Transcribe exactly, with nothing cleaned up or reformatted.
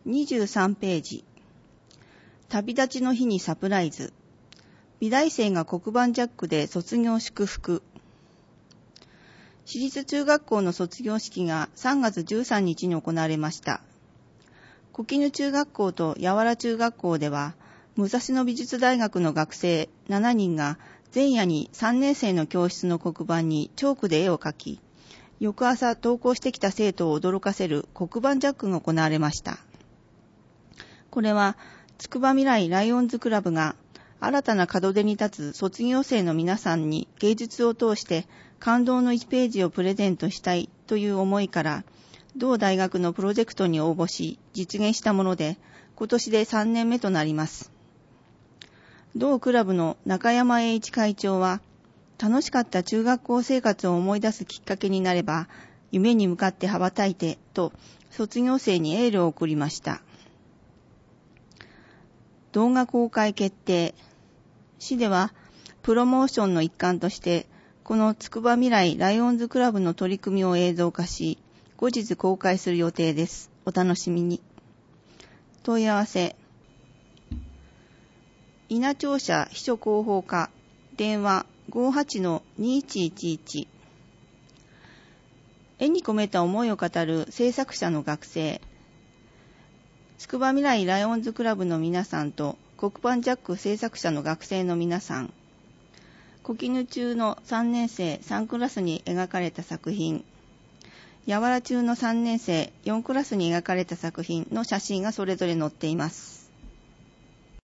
にじゅうさんページ。旅立ちの日にサプライズ。美大生が黒板ジャックで卒業祝福。私立中学校の卒業式がさんがつじゅうさんにちに行われました。小絹中学校と八原中学校では、武蔵野美術大学の学生ななにんが前夜にさんねん生の教室の黒板にチョークで絵を描き、翌朝登校してきた生徒を驚かせる黒板ジャックが行われました。これは、つくば未来ライオンズクラブが新たな門出に立つ卒業生の皆さんに芸術を通して感動のいちページをプレゼントしたいという思いから、同大学のプロジェクトに応募し実現したもので、今年でさんねんめとなります。同クラブの中山栄一会長は、楽しかった中学校生活を思い出すきっかけになれば、夢に向かって羽ばたいてと卒業生にエールを送りました。動画公開決定。市ではプロモーションの一環として、このつくば未来ライオンズクラブの取り組みを映像化し、後日公開する予定です。お楽しみに。問い合わせ。稲庁舎秘書広報課、電話 ごーはちのにいちいちいち。絵に込めた思いを語る制作者の学生。つくば未来ライオンズクラブの皆さんと黒板ジャック制作者の学生の皆さん。小絹中のさんねん生さんクラスに描かれた作品。八原中のさんねん生よんクラスに描かれた作品の写真がそれぞれ載っています。